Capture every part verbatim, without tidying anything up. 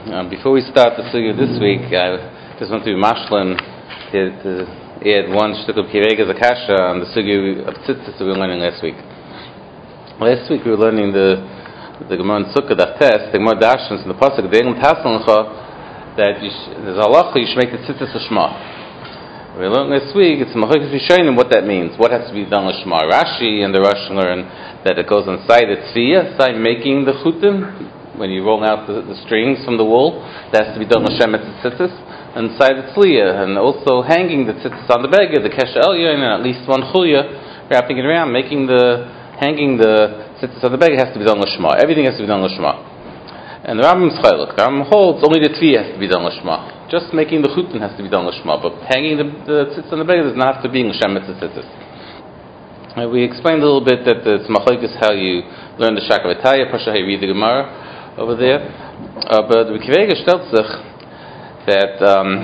Um, before we start the sugya this week, I just want to be mashlim to, to add one shtuk of kirega zakasha on the sugya of tzitzis we were learning last week. Last week we were learning the the Gemara in Sukkah Daf Tes, the Gemara Dashans in the pasuk De'elim Tasalcha that you sh- there's halacha you should make the tzitzis l'shma. We learned last week it's Machokas Rishonim what that means. What has to be done l'shma? Rashi and the Rosh learn that it goes inside the tzviyah, inside making the chutim. When you roll out the, the strings from the wool, that has to be done l'shem tzitzis, inside the tzliya, and also hanging the tzitzis on the beged, the kesha elyon, and at least one chulya, wrapping it around, making the, hanging the tzitzis on the beged has to be done l'shma. Everything has to be done l'shma. And the Rambam's chaylik. The Rambam holds only the tzviyah has to be done l'shma. Just making the chutin has to be done l'shma, but hanging the, the tzitzis on the beged does not have to be l'shem tzitzis. And we explained a little bit that it's machlokes how you learn the Shakavataya, Pasha how you read the Gemara over there, uh, but the Kivega stellt sich that um,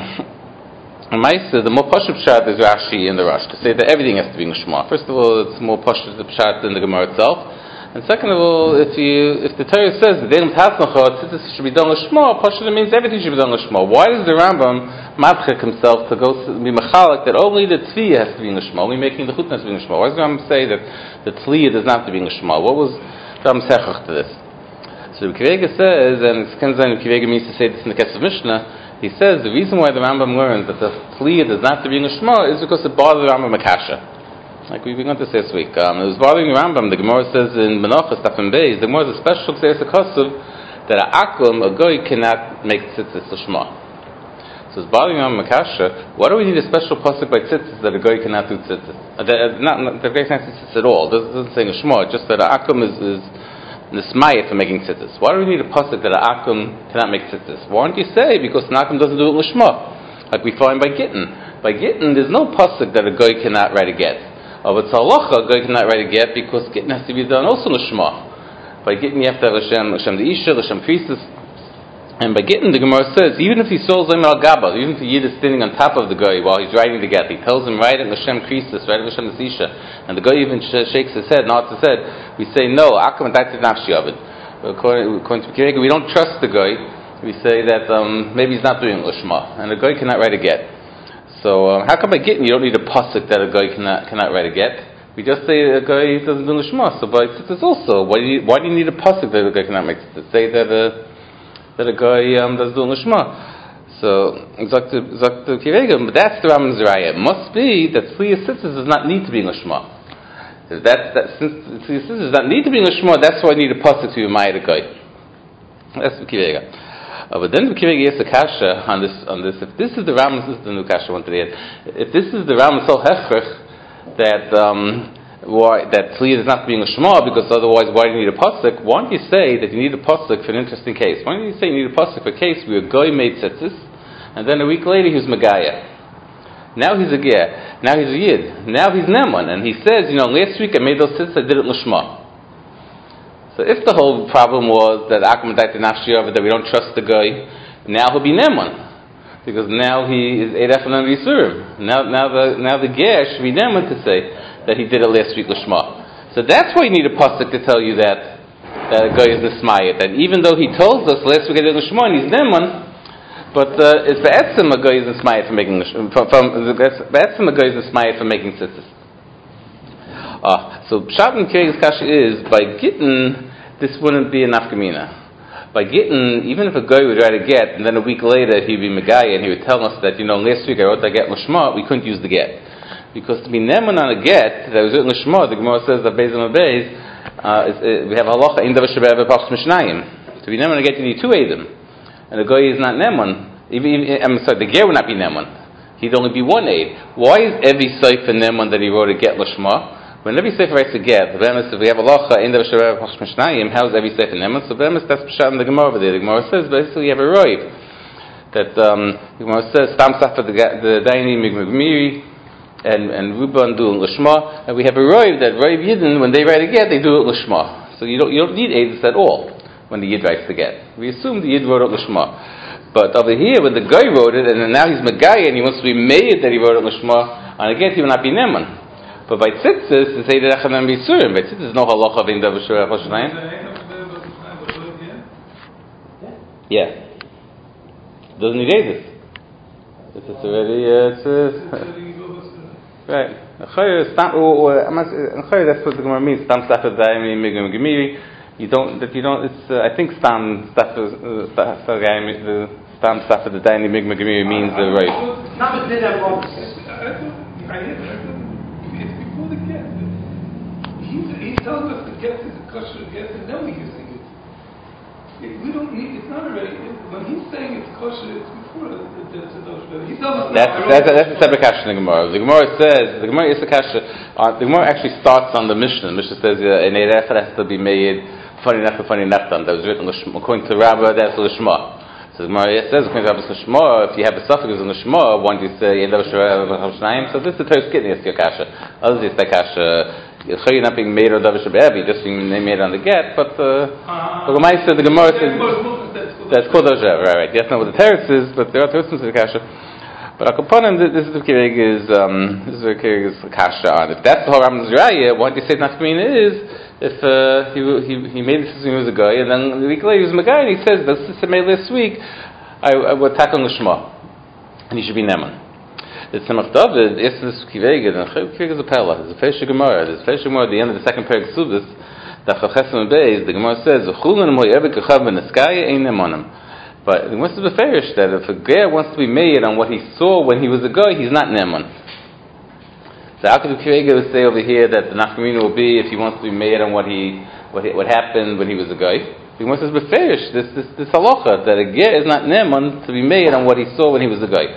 the more Pashup Pshat is Rashi in the Rosh, to say that everything has to be in Shema. First of all, it's more Pashup Pshat than the Gemara itself, and second of all, if you if the Torah says the De'elim Tasalcha tzitzis should be done Shema, Pashup means everything should be done Shema. Why does the Rambam madchik himself to go be machalik that only the tzviyah has to be in Shema, only making the chut has to be in Shema? Why does the Rambam say that the tzviyah does not have to be in Shema? What was the Rambam's hechach to this? So the Kivega says, and it's kind of the Kivega means to say this in the Kesef Mishnah, he says the reason why the Rambam learns that the tzliya does not have to be in the Shema is because it bothers the Rambam Akasha. Like we began to say this week. Um, it was bothering the Rambam. The Gemara says in Menachos Daf Beis, the Gemara is a special Kseiras HaKosov that a akum, a goy, cannot make tzitzis l'shma. So it's bothering the Rambam Akasha. Why do we need a special pasuk by tzitzis that a goy cannot do tzitzis? Uh, that, not, not, that goy can't do tzitzis at all. It doesn't say in Shema, just that a akum is, is Nismayah for making tzitzis. Why do we need a pasuk that an akum cannot make tzitzis? Why don't you say because an akum doesn't do it l'shma, like we find by gittin? By gittin, there's no pasuk that a goy cannot write a get. Of a tzalacha, a goy cannot write a get because gittin has to be done also l'shma. By gittin, you have to have l'shem, l'shem the isha, l'shem priestess. And by gittin, the Gemara says even if he sold zayim al gaba, even if the yid is standing on top of the goy while he's writing the get, he tells him write it l'shem priestess, write it l'shem the isha, and the guy even sh- shakes his head, nods his head. We say no, akam dati nafshi of it. According to Kirega, we don't trust the guy. We say that um, maybe he's not doing l'shma, and the guy cannot write a get. So um, how come by gittin you don't need a pasuk that a guy cannot cannot write a get? We just say a guy doesn't do l'shma. So by tzitzis also, why do you why do you need a pasuk that a guy cannot make tzitzis? Say that a that a guy um, does do l'shma. So, Zaktu Kirega, but that's the Rambam's raya. It must be that tzliya tzitzis does not need to be in l'shma. That, that, since tzliya tzitzis does not need to be in l'shma, that's why I need a pasuk to be ma'id a guy. That's the Kirega. Uh, but then the Kirega has a kasha on this, on this. If this is the Rambam's, this is the new kasha I wanted to add. If this is the Rambam's whole hechach, that, um, why, that tzliya does not have to be in l'shma, because otherwise why do you need a pasuk? Why don't you say that you need a pasuk for an interesting case? Why don't you say you need a pasuk for a case where a guy made tzitzis, and then a week later he was Megaya. Now he's a ger. Now he's a yid. Now he's Neman. And he says, you know, last week I made those tzitzis, I did it l'shma. So if the whole problem was that Akum Dati Nafshi that we don't trust the guy, now he'll be Neman. Because now he is Eidach and Yisurim. Now now the now the ger should be Neman to say that he did it last week l'shma. So that's why you need a pasuk to tell you that that a guy is Nismayat. And even though he told us last week I did l'shma and he's Neman, but uh, it's be'etzim a guy is inspired for making from, from be'etzim a guy is inspired for making tzitzis. Ah, so Pshat and Kirega's kasha is by gittin this wouldn't be a nafkamina. By gittin, even if a guy would write a get and then a week later he'd be megaya and he would tell us that you know last week I wrote that get l'shma, we couldn't use the get because to be neman on a get that was written l'shma, the Gemara says that beis and beis uh, we have halacha in davar shebe'ev pachs mishnayim. To be neman on a get you need two edim. And the guy is not Neman. Even, even, I'm sorry, the ger would not be Neman. He'd only be one aid. Why is every sefer Neman that he wrote a get l'shma? When every sefer writes a get, if we have a lacha in the Shabbat Mishnayim, how is every sefer Neman? So bemis that's pshat in the Gemara over there. The Gemara says basically you have a roiv that um, the Gemara says Stam Safa the Daini Migmiri and and Ruban do l'shma, and we have a roiv that roiv Yidden when they write a get they do it l'shma. So you don't you don't need aids at all when the Yid writes the get. We assume the Yid wrote it l'shma. But over here, when the guy wrote it, and then now he's Megaya, and he wants to be made that he wrote it l'shma, on a get he will not be Neman. But by tzitzis, it's Eidach and Yisurim. By tzitzis, no halacha of Inda B'Shurah Hoshanayim. Yeah. doesn't negate this. It's, it's already, uh, it's, uh, right. That's what the Gemara means. Stam Stafa Daimi Migum Gemiri. You don't, that you don't, it's, uh, I think Stam Stafa, the Stam Stafa the Daimi Migum Gemiri means the right. Not did that wrong. I hear that. It's before the get. He's, he's telling us the get is a kosher get, and then we're using it. If we don't need, it's not already. When he's saying it's kosher, it's before the the He tells us that's that's a, that's a separate kasha in the Gemara. The Gemara says the Gemara is a kasha. Uh, the Gemara actually starts on the Mishnah. The Mishnah says an erefer has to be made funny enough funny neftan. That was written according to Rabbah. That's Lishma. So the Gemara says according to Rabbah Lishma, if you have a suffix in Lishma, one you say Yelav Shavayim. So this is the Torah's getting this your kasha. Others is the kasha. It's not being made or davish be'evi, just being made on the get, but uh, uh, the Gemara said the Gemara says that's called davish, right? Right. That's not what the teretz is, but there are teretzim to the kasha. But Akaponim, this is the kirig is um, this is the kirig is kasha on. If that's the whole Rambam's raya, what you say nafkamina is if uh, he he he made this when he was a guy, and then a week later he was a guy, and he says the sister made last week, I, I would tackle l'shma, and he should be neman. The Tzemach David is this kivega, and kivega is a pella. There's a Fesha Gemara. There's a Fesha Gemara at the end of the second parak Subis. That Chachesem Beis, the Gemara says, "Chulin mo'evik kachav b'neskaya ein nemonim." But the Gemara is beferish that if a guy wants to be made on what he saw when he was a guy, he's not nemon. So how could the kivega say over here that the nafkamina will be if he wants to be made on what he what he, what happened when he was a guy? The Gemara says beferish this this this halacha that a guy is not nemon to be made on what he saw when he was a guy.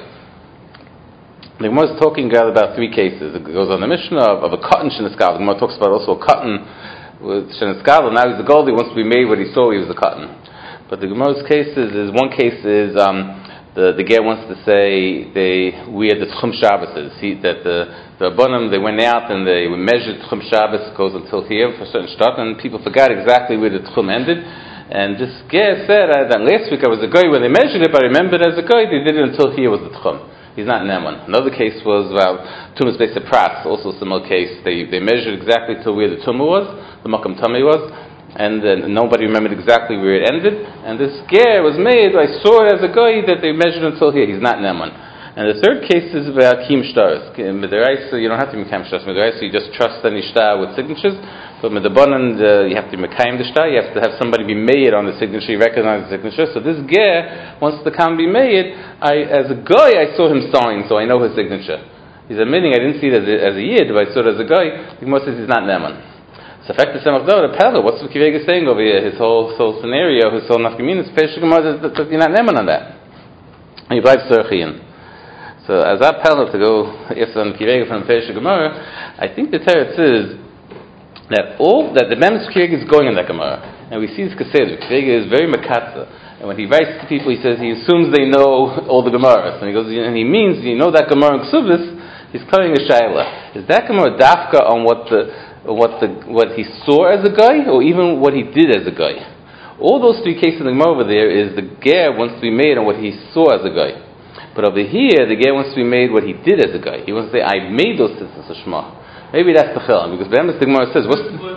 The Gemara is talking about three cases. It goes on the Mishnah of, of a cotton sheniskal. The Gemara talks about also a cotton with sheniskal. Now he's a gold. He wants to be made what he saw he was a cotton. But the Gemara's cases is one case is um, the the guy wants to say they we had the Tchum Shabbos. He that the the Rabbanim they went out and they measured Tchum Shabbos goes until here for a certain start, and people forgot exactly where the Tchum ended. And this guy said uh, that last week I was a guy when they measured it, but I remembered as a guy they did it until here was the Tchum. He's not Neman. Another case was well, Tumas Beis Pratz, also a similar case. They they measured exactly to where the tumah was, the Makam Tamei was, and uh, nobody remembered exactly where it ended. And this scare was made. I saw it as a guy that they measured until here. He's not Neman. And the third case is about Kim Shtaris. Midaraisa, you don't have to be Kim Shtaris. Midaraisa, you just trust any shtar with signatures. But Midabanan, uh, you have to be Mekayim the shtar. You have to have somebody be made on the signature. You recognize the signature. So this guy wants to come be made. I, as a guy, I saw him sign, so I know his signature. He's admitting I didn't see it as a, as a yid, but I saw it as a guy. The Gemara says he's not Neman. So, in fact, the Tzemach David, the Pella, what's the Kivega saying over here? His whole, his whole scenario, his whole nafkamin, is Pesha Gemara that you're not Neman on that. And you drive Serchian. So, as I Pella to go, if on Kivega from Pesha Gemara, I think the teretz is that all that the Memes Kivega is going in that Gemara, and we see this Kaseder. Kivega is very makatza. And when he writes to people, he says he assumes they know all the Gemaras. And he goes, and he means, you know that Gemara in Ksubis, he's clearing a shayla. Is that Gemara dafka on what the what the what he saw as a guy, or even what he did as a guy? All those three cases in the Gemara over there is the ger wants to be made on what he saw as a guy. But over here, the ger wants to be made what he did as a guy. He wants to say, I made those sisters a shema. Maybe that's the chilam, because the Gemara says, what's the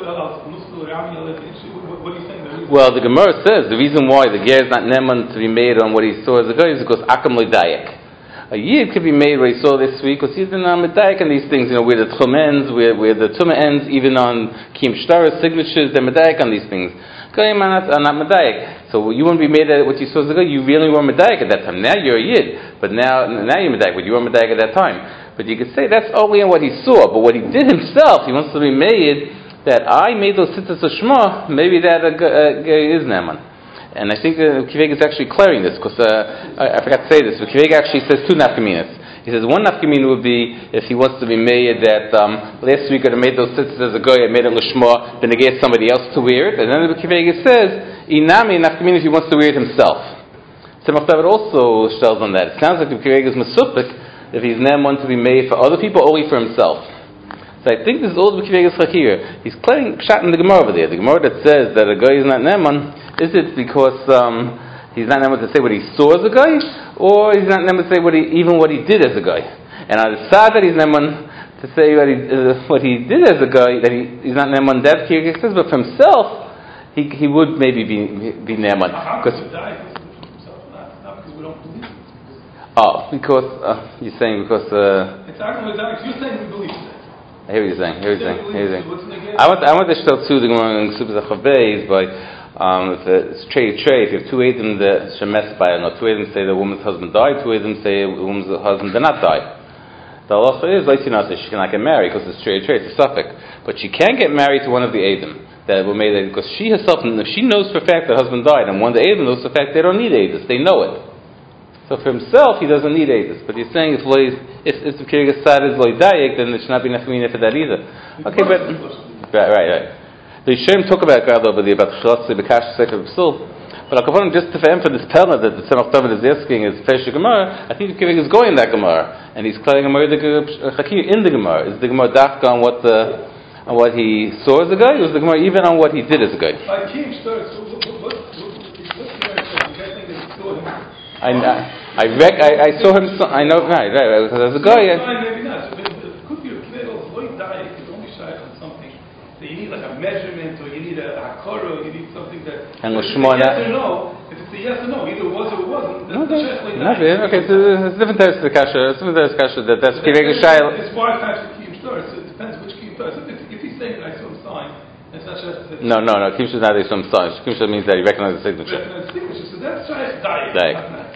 Well, the Gemara says the reason why the ger is not neman to be made on what he saw as a guy is because akam l'dayak. A yid could be made what he saw this week because he's not medayak on these things. You know, where the tchum ends, where where the tumah ends, even on kim shtaras signatures, they're medayak on these things. Goyim are not, are not medayak. So you wouldn't be made at what you saw as a guy. You really were medayak at that time. Now you're a yid, but now now you're medayak, but you were medayak at that time. But you could say that's only on what he saw. But what he did himself, he wants to be made. That I made those sitters of Shema, maybe that uh, uh, is Naaman. And I think uh, Kivega is actually clearing this, because uh, I, I forgot to say this, but Kivega actually says two nafkaminas. He says one nafkamina would be if he wants to be made that um, last week I made those sitters as a guy, I made it Lishma, then I gave somebody else to wear it. And then the Kivega says, Inami nafkamina if he wants to wear it himself. Tzemach David also shells on that. It sounds like the Kivega is Masupik if he's Naaman to be made for other people, only for himself. So I think this is all the Kivegas Chakir. He's clearing shot in the Gemara over there. The Gemara that says that a guy is not Neman, is it because um, he's not Neman to say what he saw as a guy, or he's not Neman to say what he, even what he did as a guy? And I decided that he's Neman to say what he, uh, what he did as a guy, that he, he's not Neman. That Kivegas says, but for himself, he he would maybe be be Neman. How could he die for himself? Not, not because we don't don't believe it. Oh, because uh, you're saying because. Uh, it's arguing with that. You're saying we believe it. I hear what you're saying. I hear what you're saying. I hear what you're saying. I want. I want to show two the Gemara in Super Zachav by. Um, if it's trade trade, if you have two Edom that shemes by, or two Edom say the woman's husband died, two Edom say the woman's husband did not die. The halacha is like you know, she cannot get married because it's trade trade, it's a suffix. But she can get married to one of the Edom that were made because she herself, she knows for a fact that her husband died, and one of the Edom knows for a fact they don't need Edom, they know it. So for himself, he doesn't need Edom. But he's saying if if if the Kirgas side is loy dayek, then there should not be nafkamina for that either. Okay, but right, right, right. The Yishem talk about God over there about Chlatze Bekash Sefer Psul, but I'll just to emphasize this Pelna that the Tzemach David is asking is Fesha Gemara. I think the Kireg is going in that Gemara, and he's calling Gemara the Chakir in the Gemara. Is the Gemara dafka on what the on what he saw as a guy, or is the Gemara even on what he did as a guy? I came started. So what what what what guy think that he saw him? I I rec I, I saw him. So, I know right right because as a guy. Maybe not. It could be a kiddo loy diet is only shy on something. So you need like a measurement, or you need a hakara, or you need something that. And if it's a yes or no, if it's a yes or no, either was or wasn't. That's okay. the Okay, okay. So it's different types of kasha. It's different types of kasha. That that's kirega shayl. It's five types of kiyum shtar. So it depends which kiyum shtar. If, if he's saying that I saw him sign, it's not just. No, no, no. Kiyum shtar is not a some sign. Kiyum shtar means that he recognizes the signature. Recognize the signature. So that's shayl diet. Diet.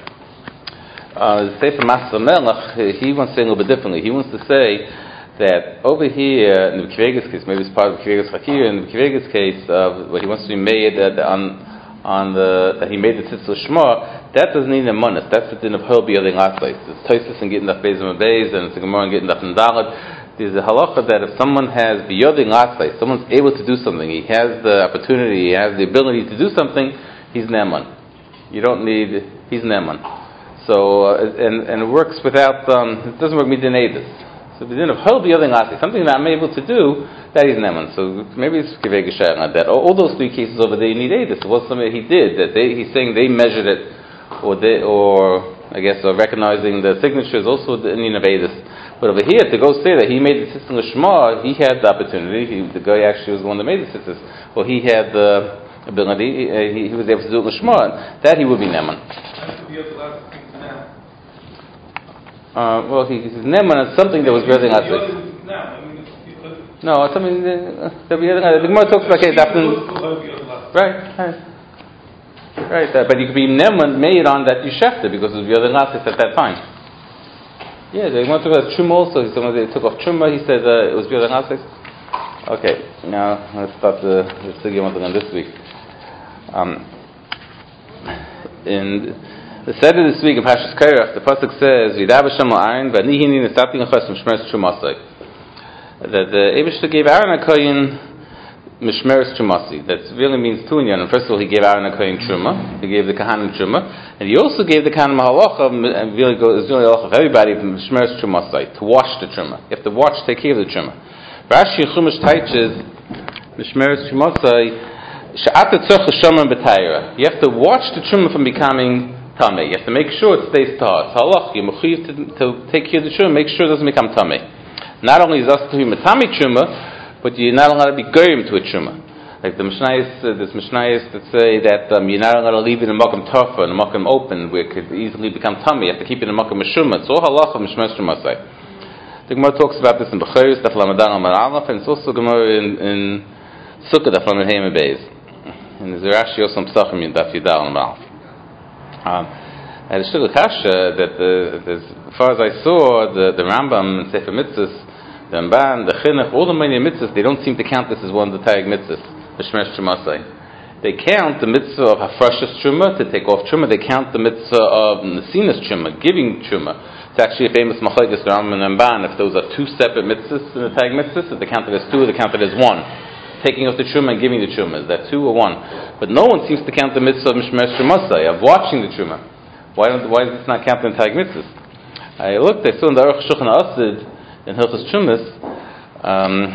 Uh, Sefer Master Melech, he wants to say a little bit differently. He wants to say that over here in the Kivegas case, maybe it's part of the Kivegas Hakir, in the Kivegas case, uh, where he wants to be made uh, on on the that he made the Tzitzel Shema, that doesn't need a monus. That's the din of Hol B'Yodei Latzais. It's Tosis and getting the Bezim and Bez, and it's a Gemara and getting the Dalet. There's a halacha that if someone has B'Yodei Latzais, someone's able to do something, he has the opportunity, he has the ability to do something, he's Neman. You don't need, he's Neman. So, uh, and, and it works without, um, it doesn't work midin edus. So the din of Hol B'Yodei Latzais, something that I'm able to do, that is Neman. So maybe it's Kivei Gesher on that. All those three cases over there, you need edus. It was something he did, that they, he's saying they measured it, or they, or I guess, or recognizing the signatures, also the Indian of edus. But over here, to go say that he made the system of Shema, he had the opportunity. He, the guy actually was the one that made the system. Well, he had the ability. He, he was able to do it with Shema. That he would be Neman. Uh, well, he, he's Neman on something that was really not good. No, something uh, that we had. The Gemara talks about okay, that right, right, right. Uh, but you could be Neman made on that Yeshefta because it was the other Nazis at that time. Yeah, they want to talk about Truma also. Someone they took off Truma. He said uh, it was the other Nazis. Okay, now let's start the the Sugya one on this week. Um, in the Seder this week in Pashas Korach, the pasuk says, "V'yidar b'Shem la'aron v'anihini nesati l'chos mishmeres trumasai." That the Eibishter gave Aaron a kohen mishmeres trumasi. That really means two inyan. First of all, he gave Aaron a kohen truma. He gave the kahanim truma, and he also gave the kahanim halacha. And really goes really halacha of everybody mishmeres trumasai to wash the truma. You have to watch, take care of the truma. Rashi Chumash teaches mishmeres trumasai she'ata tzorch l'shomer b'tayra. You have to watch the truma from becoming tamei. You have to make sure it stays tahor. It's halach. You're mechuyev to, to take care of the truma, make sure it doesn't become tamei. Not only is us to be matami truma, but you're not allowed to be goyim to a truma. Like the Mishnayos, uh, there's Mishnayos that say that um, you're not allowed to leave it in a makam tofa, in a makam open, where it could easily become tamei. You have to keep it in a makam meshuma. It's all halach of mishmeres trumasai. The Gemara talks about this in Bechoros, Daf Lamadan Amar Aleph, and it's also Gemara in, in Sukkah, Daf Lamadan Beis. And there's Rashi also in Pesachim in Daf Yidal Amar Aleph. Um, and it's still a kasha that the, as far as I saw, the, the Rambam and Sefer Mitzvahs, the Ramban, the Chinuch, all the many mitzvahs, they don't seem to count this as one of the Tayag mitzvahs, the Shmeres Trumasai. They count the mitzvah of Hafrashas Truma, to take off Truma. They count the mitzvah of Nesinas Truma, giving Truma. It's actually a famous Machlokes Rambam and Ramban. If those are two separate mitzvahs in the Tayag mitzvahs, if they counted as two, or they counted as one. Taking off the Truma and giving the Truma, is that two or one? But no one seems to count the mitzvah of Shmeres Trumasai, of watching the Truma. Why, don't, why is this not counted in Tayag mitzvahs? I looked, I saw in the Aruch Shulchan Asid, in Hilchos Trumas, um,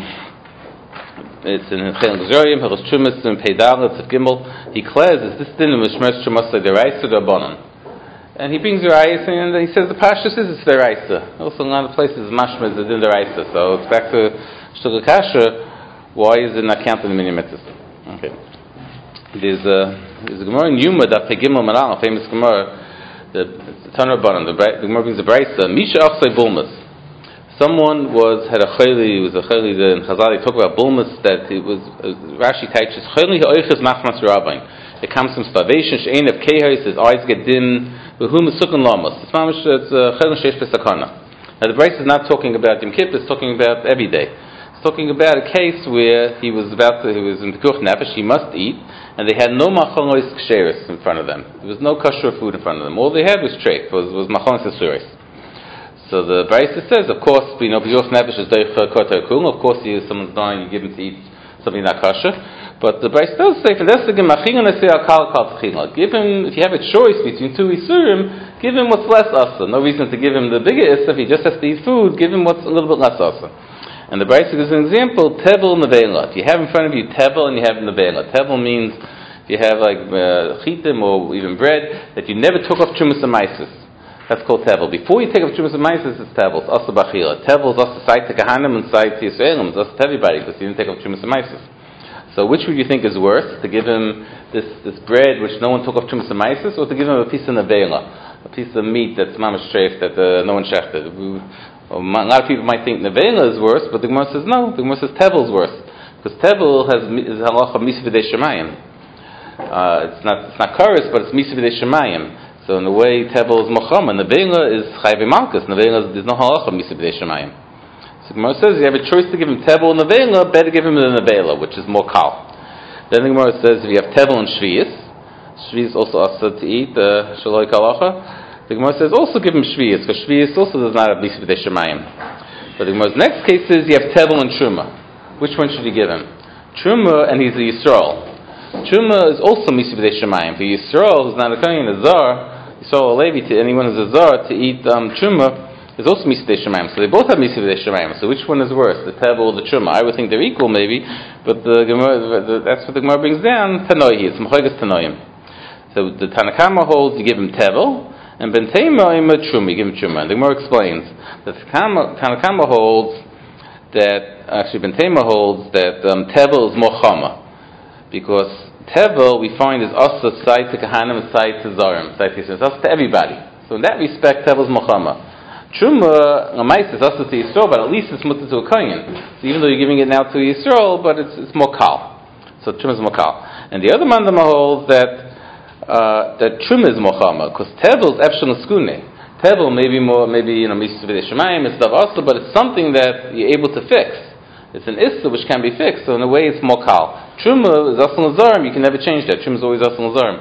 it's in Chilin Gzorim, Hilchos Trumas, in Peidalet, of Gimel, he declares, is this din of Shmeres Trumasai deraisa or derabanan? And he brings deraisa, and he says the Pashtus is it's deraisa. Also in a lot of places, Mashma is the din deraisa. So it's back to Shtuka Kasha. Why is it not counted in the mini mitzvahs? Okay. There's a, there's a Gemara in Yuma, that Pegimel Maral, a famous Gemara, the Tanur Baran, the the Gemara brings the Brisa, Misha Achsei Bulmus. Someone was had a chayli, was a chayli in Chazal. They talk about bulmus that it was uh, Rashi teaches chayli ha'oiches machmas rabbain. It comes from starvation. She'ein of kehos, his eyes get dim. V'hu mesukan lamos. It's mamish. It's chayli sheish pesakana. Now the Brisa is not talking about Yom Kippur. It's talking about every day. It's talking about a case where he was about to, he was in pekuch nefesh. He must eat, and they had no machonos ksheris in front of them. There was no kosher food in front of them. All they had was treif, was was machonos ksheris. So the Brisa says, of course, we know pekuch nefesh is doich kotar kung. Of course, you, someone's dying, you give him to eat something not kosher. But the Brisa does say, give him, if you have a choice between two isurim, give him what's less asa. No reason to give him the bigger issa. If he just has to eat food, give him what's a little bit less asa. And the Brisa gives an example, tevel nevela. If you have in front of you tevel and you have nevela. Tevel means if you have like uh, chitim or even bread that you never took off trumas and maisis. That's called tevel. Before you take off trumas and maisis, it's tevel. It's asa bachila. Tevel is asa side to kahanim and side to Yisraelim. It's asa to everybody because you didn't take off trumas and maisis. So which would you think is worse? To give him this, this bread which no one took off trumas and maisis, or to give him a piece of nevela, a piece of meat that's mamash treif that uh, no one shechted? A lot of people might think nevela is worse, but the Gemara says no. The Gemara says tevel is worse because tevel has is halacha misa v'dei shemayim. It's not it's not chorus, but it's misa v'dei shemayim. So in the way tevel is mochama, nevela is chayve malchus. Nevela there's no halacha misa v'dei shemayim. So the Gemara says you have a choice to give him tevel and nevela, better give him the nevela, which is more kal. Then the Gemara says if you have tevel and shvius, shvius also asa to eat uh, shaloi kalacha. The Gemara says also give him shvius, because shvius also does not have misa v'dei shemayim. But the Gemara's next case is you have tevel and truma. Which one should you give him? Truma, and he's a Yisrael. Truma is also misa v'dei shemayim. For Yisrael, who's not a kohen, a zar, Yisrael or Levi, to anyone who's a zar to eat um, truma is also misa v'dei shemayim. So they both have misa v'dei shemayim. So which one is worse, the tevel or the truma? I would think they're equal, maybe, but the Gemara, the, that's what the Gemara brings down. Tanoi, it's machogas tanoim. So the Tanakama holds you give him tevel. And Ben Tema ima truma, you give him truma. And the Gemara explains that Tanakama holds that, actually Ben Tema holds that um, tevel is more chama. Because tevel, we find, is asa side to kahanim and side to zarim, side to Yisrael. It's asa to everybody. So in that respect, tevel is more chama. Truma, a mice is asa to Yisrael, but at least it's mutter to a kohen. So even though you're giving it now to Yisrael, but it's it's more kal. So truma is more kal. And the other mandama holds that Uh, that truma is mochama, because tevel is efshel skune. Tevel maybe more, maybe you know, mitzvah v'dei shemayim, it's dav also, but it's something that you're able to fix. It's an issa which can be fixed, so in a way it's more kal. Truma is asal nazarim, you can never change that. Truma is always asal nazarim.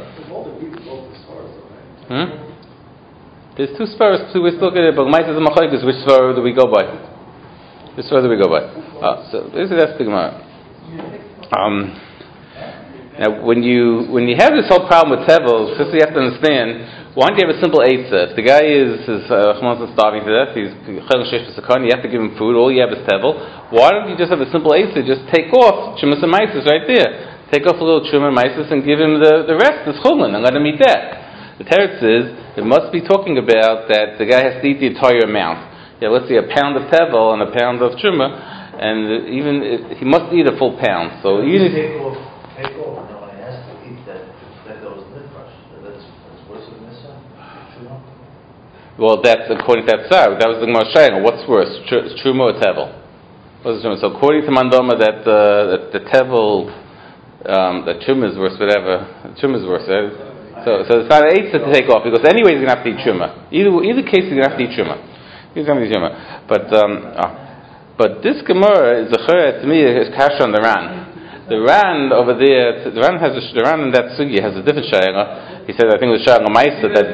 Hmm? There's two sparos, two ways to look at it, but might is a machlokes, which sparo do we go by? Which sparo do we go by? Uh, so basically that's the Gemara. Um. Now, when you when you have this whole problem with tevel, first you have to understand. Why don't you have a simple eitzah? If the guy is is uh, starving to death, he's chayil sheish b'sakan, you have to give him food. All you have is tevel. Why don't you just have a simple eitzah? Just take off chumas and maisis right there. Take off a little chuma and maisis and give him the, the rest, the chulin, and let him eat that. The teretz is it must be talking about that the guy has to eat the entire amount. Yeah, let's say a pound of tevel and a pound of chuma, and even he must eat a full pound. So even if take off, take off. Well, that's according to that side. That was the Gemara Shayla. What's worse, tr- truma or tevel? What's truma? So according to Mandoma, that, uh, that the tevel, um, the truma is worse. Whatever, truma is worse. Right? So, so it's not an eight to take off because anyway he's going to have to eat truma. Either either case he's going to have to eat truma. He's going to eat truma. But um, oh. but this Gemara is a chayra to me is kasha on the Ran. The Ran over there, the Ran has a, the Ran in that sugi has a different shayla. He said I think it was shayla ma'isa that.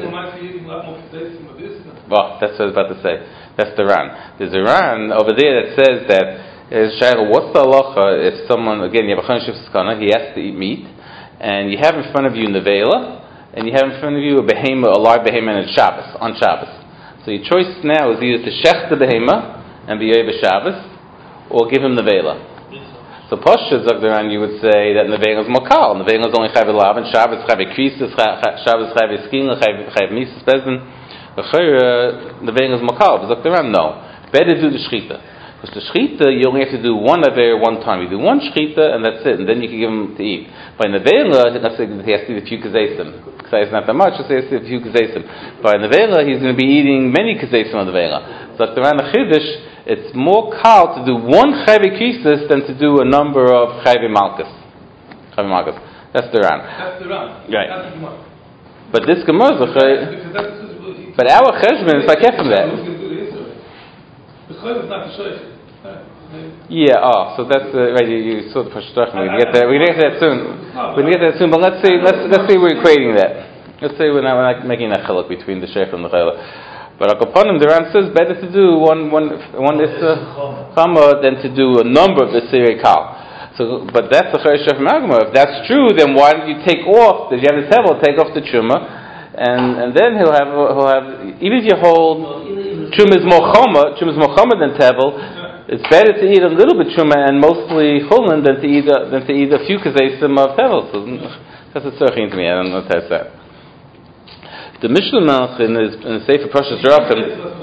Well, that's what I was about to say. That's the Ran. There's a Ran over there that says that uh, what's the halacha if someone, again, you have a chanshif skana, he has to eat meat, and you have in front of you nevela, and you have in front of you a behema, a live behema, and Shabbos, on Shabbos. So your choice now is either to shech the behema and be over Shabbos, or give him nevela. So Pasha Zagdaran, you would say that nevela is makal. Nevela is only chayv elav, and Shabbos chayv krisis, Shabbos chayv eskin, chayv mises bezin. The nevela is makal. But Zagdaran, no. Better do the shechita. Because the shechita, you only have to do one avera one time. You do one shechita, and that's it, and then you can give him to eat. By nevela, let's say he has to eat a few kazesim. Kazais not that much, so he has to eat a few kazesim. By nevela, he's going to be eating many kazesim on the nevela. So around the chiddush, it's more kal to do one chayve krisis than to do a number of chayve malchus. Chayve malchus. That's the Ran. That's the Ran. Right. That's the Gemara. But this Gemara is a but our cheshbon is like from that. The chayv is not the shaykh. Yeah, oh, so that's uh, right. You, you saw the Pashtach. We're gonna get there. We're gonna get to that soon. We're gonna get to that soon. But let's say let's let's say we're equating that. Let's say we're not, we're not making a chiluk between the sheikh and the chayla. But Akapanim, the Ran says better to do one one one issa chama than to do a number of the sirei kal. So, but that's the Chayshah from Agma. If that's true, then why don't you take off? Did you have the tevel? Take off the truma, and and then he'll have he'll have. Even if you hold truma is more choma, truma is more choma than tevel. It's better to eat a little bit truma and mostly chulin than to eat a, than to eat a few kazesim of tevel. So that's a tzarchin to me. I don't know what that's that. The Mishnah Melch in his in the Sefer Parshas Rachel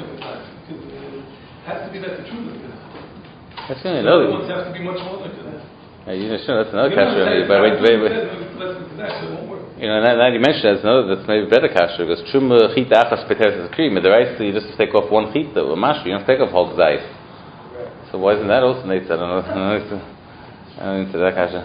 has to be that the truma. That's really no. It has to be much more like that. Yeah, you know, sure, that's another kasha. But wait, wait, wait. You know, now, now you mentioned that's another, that's maybe better kasha because truma chita achas peteres cream. The rice, you just take off one chita or mashu. You don't take off whole zayis. So why isn't that also nice? I don't know. I don't know. I don't into that kasha.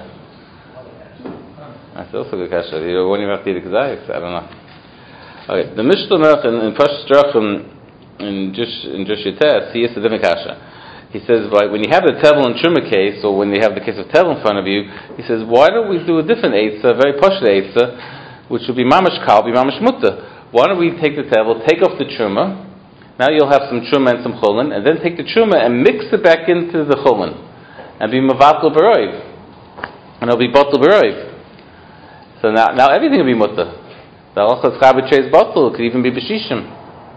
That's also good kasha. You know, when you have to eat zayis, I don't know. Okay, the Mishnah Melch in, in Parshas Drachim in Jush in Jush Yites, he is a different kasha. He says, like, when you have the tevel and truma case, or when you have the case of tevel in front of you, he says, why don't we do a different eitzah, a very pashut eitzah, which would be mamash kal, be mamash mutta. Why don't we take the tevel, take off the truma, now you'll have some truma and some chulin, and then take the truma and mix it back into the chulin, and be mavatul baroiv, and it'll be batul baroiv. So now, now everything will be mutta. The halacha is chavet treis batul, it could even be b'shishim,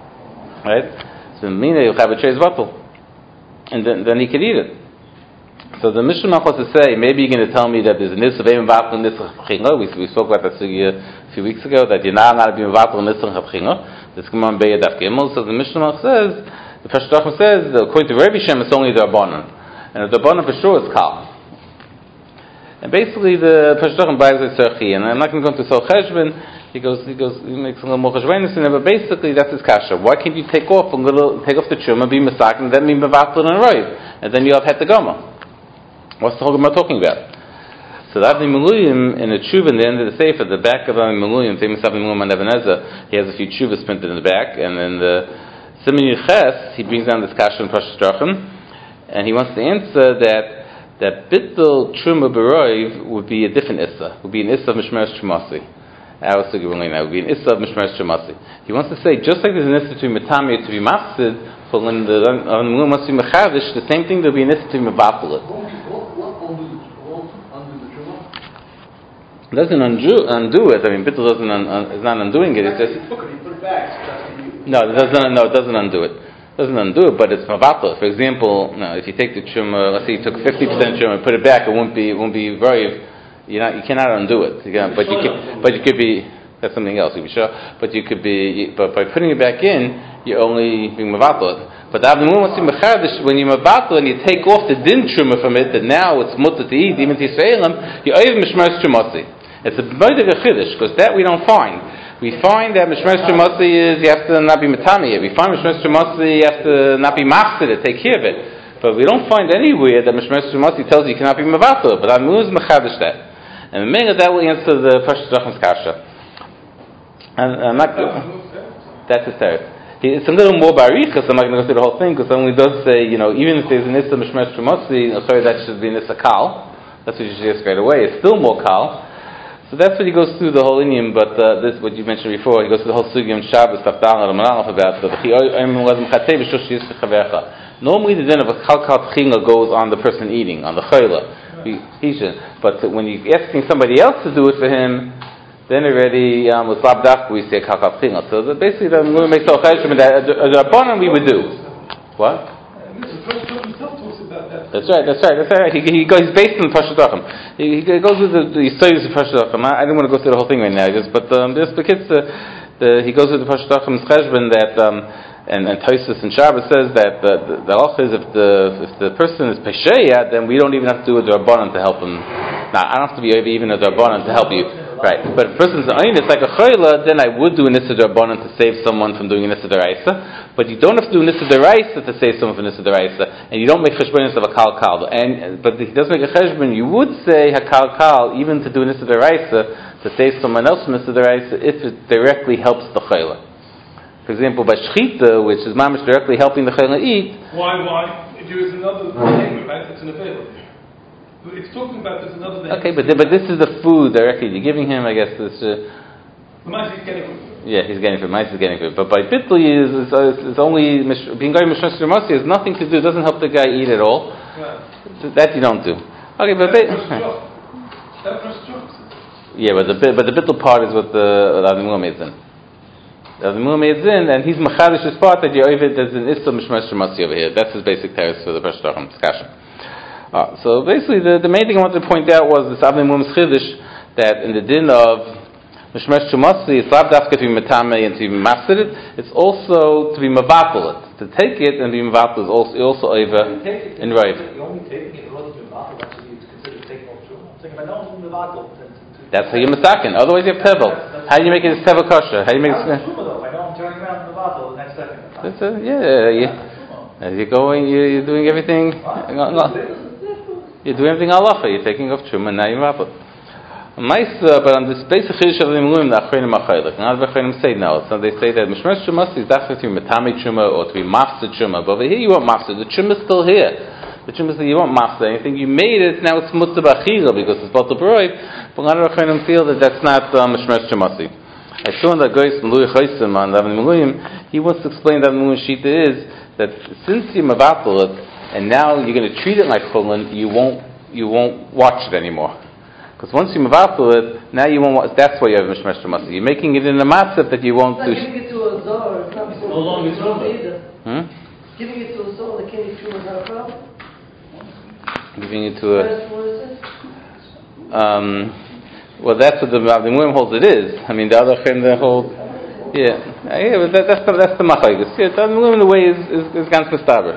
right? So mina you'll chavet treis batul. And then, then he could eat it. So the Mishnah Melch was to say, maybe you're going to tell me that there's a nitzah of mevatel and nitzah chavchinga. We we spoke about that sugya a few weeks ago that you're not allowed to be mevatel and nitzah chavchinga. This comes on Be'er Daf Gimel. So the Mishnah Melch says, the Pashat Rachim says, according to Rebbe Shem, it's only the Rabbanan, and the Rabbanan for sure is kal. And basically the Pashat Rachim buys a tzarchi, and I'm not going to go into Sol Cheshbon. He goes, he goes, he makes a little more cheshbonus in there, but basically that's his kasha. Why can't you take off a little, take off the truma, be masak, and then be mevatel and roiv, and then you have het the goma? What's the whole Gemara talking about? So the Avnei Miluyim in a tshuva in the end of the sefer, the back of Avnei Miluyim, famous Avnei Miluyim on Ebenezer, he has a few tshuvas printed in the back, and then the Siman Yuches, he brings down this kasha in Parshas Drachim, and he wants to answer that that bittul truma beroiv would be a different issa, would be an issa of mishmeres trumasi. Our sugi now would be an issa of mishmeres trumasi. He wants to say, just like there's an issa to be matami to be mafsid, but when the Avnei wants to be mechadish, the same thing there'll be an issa to be mevatel it. It doesn't undo, undo it. I mean, bittul doesn't un, un, is not undoing it. It's just no, it doesn't. No, it doesn't undo it. It doesn't undo it, but it's mevatel. For example, no, if you take the truma, let's say you took fifty percent truma and put it back, it won't be, it won't be very. You're not, you cannot undo it. You can, but you can, but you could be. That's something else. You be sure, but you could be. But by putting it back in, you're only being mevatel. But the Avnei wants to be mechadish when you mevatel and you take off the din truma from it, that now it's mutter to eat, even to Yisraelim, you oiv mishmeres trumasi. It's a bit of a chiddush because that we don't find. We find that mishmeres trumasi is you have to not be matami. We find mishmeres trumasi you have to not be mafsid to take care of it. But we don't find anywhere that mishmeres trumasi tells you you cannot be mevatel. But Avnei is mechadish that. And the meaning of that will answer the Parshas Drachim's kasha. And I'm not. That's his teretz. It's a little more barichas. I'm not going to go through the whole thing because someone does say, you know, even if there's an issa mishmeres trumasi, sorry, that should be an issa kal. That's what you should get straight away. It's still more kal. So that's what he goes through the whole inyan. But uh, this, what you mentioned before, he goes through the whole sugya in Shabbos, Tafdal, and Ramalach about the normally the din of a kalkat chinga goes on the person eating, on the chayla. He, he should. But when you're asking somebody else to do it for him, then already um, with labdak we say kalkat chinga. So the, basically, the Gemara makes all chayshim that a rabbanon we would do. What? That's right, that's right, that's right. He, he goes, he's based on Parshas Drachim. He, he goes with the, the studies of Parshas Drachim. I, I didn't want to go through the whole thing right now, just, but um, just the kids, uh, the, he goes with the Parshas Drachim's cheshbon that um, and and Tosfos and Shabbos says that the the, the halacha is if the if the person is pesheya, then we don't even have to do a drabanan to help him. Now I don't have to be even a drabanan to help you, right? But if a person's ayin, it's like a chayla, then I would do an issa drabanan to save someone from doing an issa deraisa. But you don't have to do an issa deraisa to save someone from an issa deraisa, and you don't make cheshbonis of a kal kal. And but if he does make a cheshbon, you would say hakal kal even to do an issa deraisa to save someone else from issa deraisa if it directly helps the chayla. For example, by shchita, which is mamish directly helping the chayla eat. Why? Why? There is another name, right? It's an avail. It's talking about there's another name. Okay, but th- but this is the food directly you're giving him. I guess this. Uh, the mice is getting it. Yeah, he's getting it. Mice is getting it. But by bittul is is, is only being going mishnas shemasi has nothing to do. It doesn't help the guy eat at all. Yeah. That you don't do. Okay, but bit, yeah, but the but the bittul part is what the Adimur made in. The Adimur made in, and he's machadish this part that you over there's an issa mishnas shemasi over here. That's his basic teretz for the Peshtachim discussion. Uh, so basically, the, the main thing I wanted to point out was this Avnei Mum's chiddush that in the din of mishmesh shumasi, it's not dafka to be metame and to be mafsid. It's also to be mavatal it. To take it and be mavatal is also also over in right. You're only taking it in order to be mavatal. Actually, it's considered taking off truma. I'm saying if I know it's mavatal, that's how you're mistaken. Otherwise, you have tevel. How do you make it as tevel kosher? How do you make it? Truma though. If I know I'm turning around mavatal the next second. That's a, yeah, yeah. As you're going, you're, you're doing everything. You're doing everything halacha. You're taking off truma, and now you're mavatal. Nice, uh, but on this basic chiddush of the Miluim, the achreinim achaylik. Not the achreinim say no. So they say that mishmesh truma is definitely to be metame truma or to be mafsid truma. But over here you want mafsid. The truma is still here. The truma is you want mafsid. Anything you made it now it's mutzah b'achila because it's bottle broi. But a lot of achreinim feel that that's not mishmesh truma. I saw in the Goyis Melui Chaysim on the Miluim. He wants to explain that the Miluim shita is that since you mavatal it and now you're going to treat it like chulin, you won't you won't watch it anymore. Because once you mavatal it, now you won't. That's why you have mishmesh trumasi. You're making it in a matzav that you won't do. Giving it to a zor, it's not no longer truma either. Hmm? Giving it to a zor, the king truma is not a problem. Giving it to a. Um, well, that's what the the Muim holds. It is. I mean, the other friend that hold. Yeah, yeah, but that, that's the that's the machlokes. Yeah, the Muim in a way is is, is ganz mistaber.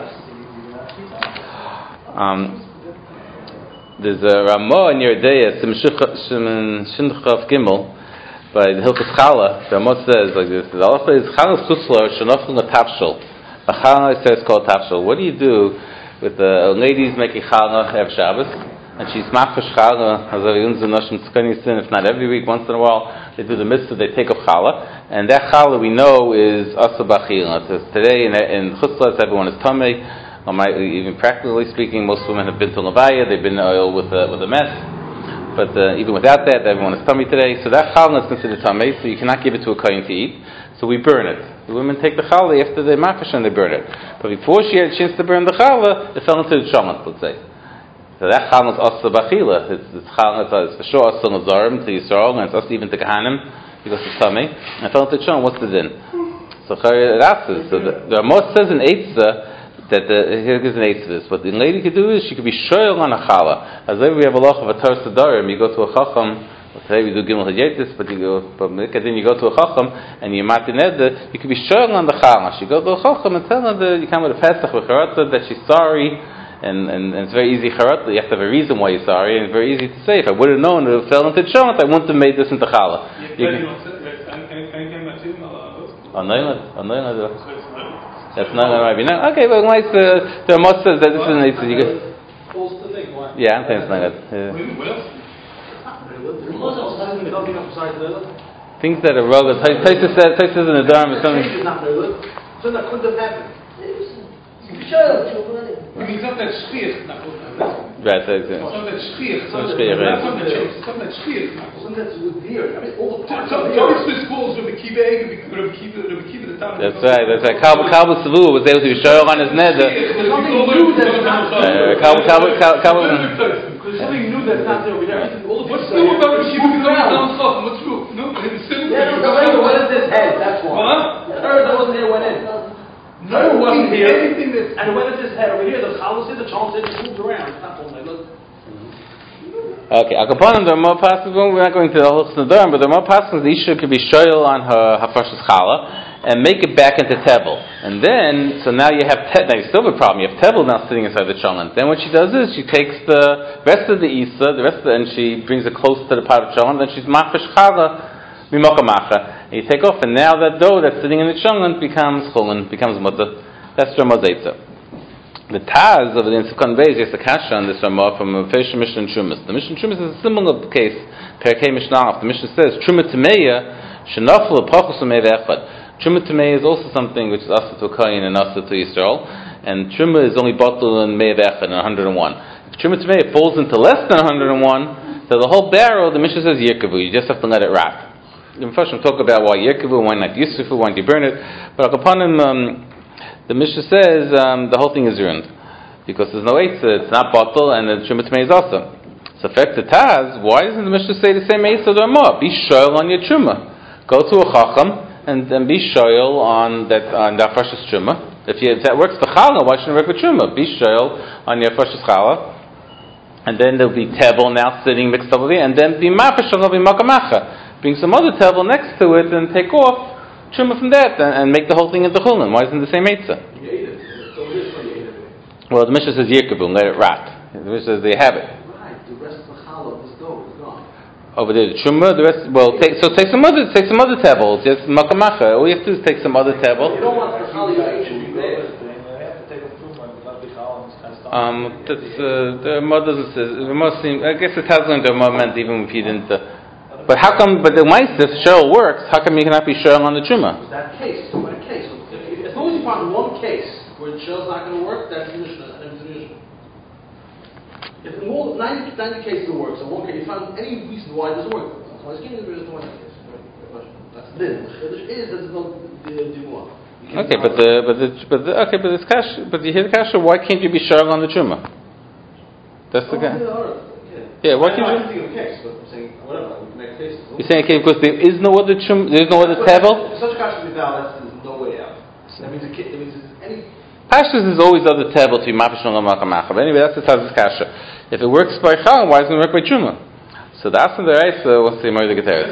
Um. There's a Ramah in Yeridea, Shindchav Gimel, by the Hilchos Chala. The Ramah says like this: the halacha is Chala Chutzlar Shenofel Tafshel. A Chala says called Tafshel. What do you do with the ladies making Chala Erev Shabbos, and she's mafish Chala as a Yunzu Noshim Tzkanisin? If not every week, once in a while, they do the mitzvah. They take off Chala, and that Chala we know is Asa Bachil. It says today in in Chutzlar everyone is Tamei. Even practically speaking, most women have been to Levaya, they've been oil with a, with a mess. But uh, even without that, everyone is tummy today. So that challah is considered tummy, so you cannot give it to a kohen to eat. So we burn it. The women take the challah after they mafish and they burn it. But before she had a chance to burn the challah, it fell into the chomet, let's say. So that challah is asa bachila. It's it's challah, it's for sure asa nazarim to Yisrael, and it's asa even to Kahanim, because it's tummy. And it fell into the chomet, what's the din? So chayir So the, the Ramah says in Eitzah, that the, here gives an eight to this. What the lady could do is she could be shoyal on a challah. As if we have a loch of a tar sadarim, you go to a chacham. Well, today we do gimel hayetis, but you go, but then you go to a chacham and you matined. You could be shoyal on the challah. She go to a chacham and tell her that you come with a pesach with charata that she's sorry, and, and, and it's very easy charata. You have to have a reason why you're sorry, and it's very easy to say. If I would have known it fell into chomet, I wouldn't have made this into challah. That's not going to be no. Okay, but nice. Uh, the Ramah says that this is nice. You go. Yeah, I'm saying it's not good. Things that are wrong. Taisa says, Taisa says in the Dharma or something. So that couldn't have happened. I mean, it's not that shchir. Right, that's it. It's not that shchir. It's not shchir, right. It's not that shchir. Something that's weird. I mean, all the parts of the Torah schools Rabbi Kiva Egg, Rabbi Kiva, Rabbi Kiva the Talmud. That's right, that's right. Kabul Kabul Savu was able to be shoyal on his neder. Kabul Kabul Kabul. Because something new that's not there over there. What's new about Rabbi Kiva going down south? What's new? No, him sitting there. The way went in his head, that's why. What? The third that wasn't here went in. No, it wasn't here. Anything and it went into his head over here. The challah said, the challah said, it moved around. It's not all my look. Okay, Akaponim, there are more passages, we're not going to the whole Snedarim, but there are more passages, the Isha could be shoyal on her Hafash's Chala, and make it back into Tevel. And then, so now you have, te- now you still have a problem, you have Tevel now sitting inside the Cholent. Then what she does is, she takes the rest of the Isa, the rest of the, and she brings it close to the part of Cholent, then she's Mafash Chala, Mimokamacha. And you take off, and now that dough that's sitting in the Cholent becomes Chulin, becomes Mutter. That's Ramah Zeitza. The Taz of the Insukhan Beis is a kasha on this Ramah from a Fesha Mishnah and Trumas. The Mishnah and Trumas is a similar case. Perkei Mishnah. The Mishnah says Truma Tameya Shenafel Pachus Umei Ve'echad. Truma Tameya is also something which is Asa to Kain and Asa to Yisrael, and Truma is only bottled in Mei Ve'echad in one hundred one. If Truma Tameya falls into less than one hundred one, so the whole barrel, the Mishnah says Yirkavu. You just have to let it rot. The Mepharshim talk about why Yirkavu, why not Yisufu, why do you burn it? But upon him. Um, The Mishnah says um, the whole thing is ruined because there's no eitzah, it's not bottle, and the Truma Tamei is also. So, effect the Taz, why doesn't the Mishnah say the same eitzah or more? Be shoyal on your Truma. Go to a Chacham and, and be shoyal on that on that Hafashas Truma. If, you, if that works for Chala, why shouldn't it work for Truma? Be shoyal on your Hafashas Chala, and then there'll be Tevel now sitting mixed up with it, and then be Mafashal, be Makamacha. Bring some other Tevel next to it and take off Truma from that and, and make the whole thing into Chulin. Why isn't it the same eitzah? Well, the Mishnah says Yirkabu, let it rot. The Mishnah says they have it. Right, the rest of the challah of this dough is gone. Over there, the Truma, the rest. Well, take, so take some other, take some other tevels. Just makamacha. All you have to do is take some other tevel. You don't want the challah to be there. Um, that's uh, the mothers. The most seem. I guess the Tazlin there more meant even if you didn't. Uh, But how come? But the mice, if Sheryl works, how come you cannot be Sheryl on the Truma? That case, so that case. If, as long as you find one case where the Sheryl's not going to work, that's the Mishnah. That's the Mishnah. If in all ninety, ninety cases it works, in one case you find any reason why it doesn't work. So I was giving you the reason why that case. That's the Chiddush is there's no dimua. Okay, but the but the but the, okay, but this cash, but you hear the kasha. Why can't you be Sheryl on the Truma? That's the guy. Yeah, why can't you? I'm thinking of a case, but I'm saying whatever. We can make cases. You're saying okay because there is no other trum, there is no other tevel. If such a case is valid, there's no way out. That means it, that means any. Pashtus is always other tevel to be mafish on the makamacha. But anyway, that's the Taz's kasha. If it works by chal, why doesn't it work by truma? So the Asan Deraisa, what's the Gemara the Geteres?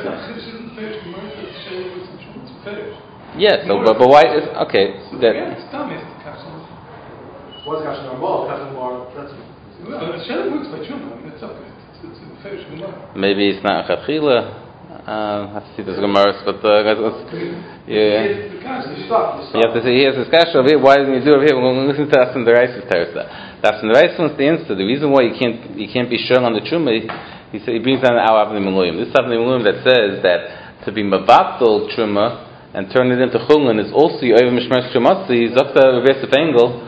Yes, so, but, but why is okay? So that, again, it's dumb, it's the kasha. What's the kasha normal? Kasha more. That's. Well, the Shem works by truma. I mean, it's okay. It's, it's a fetish gemara. Maybe it's not a chatchila. Uh, I have to see those gemaras, but uh, guys, let's, yeah. The kasha is You have to say, here's this kasha over here. Why didn't you do it here? We're going to listen to Asan Deraisa's teresa. Asan Deraisa wants the answer. The reason why you can't you can't be sure on the truma, he said he brings down our Avnei Miluim. This Avnei Miluim that says that to be mabatel truma and turn it into chulin is also yoyv mishmeres trumasi. Zakta Rebbe Engel.